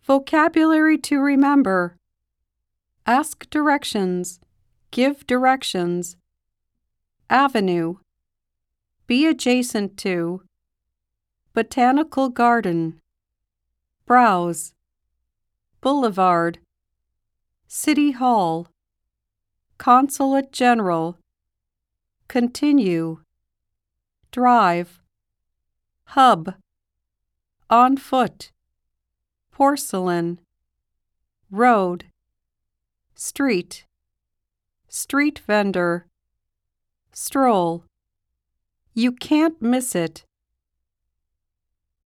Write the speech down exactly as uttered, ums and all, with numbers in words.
Vocabulary to remember. Ask directions. Give directions. Avenue. Be adjacent to. Botanical garden. Browse. Boulevard. City Hall. Consulate General. Continue. Drive. Hub. On foot. Porcelain. Road. Street. Street vendor. Stroll. You can't miss it.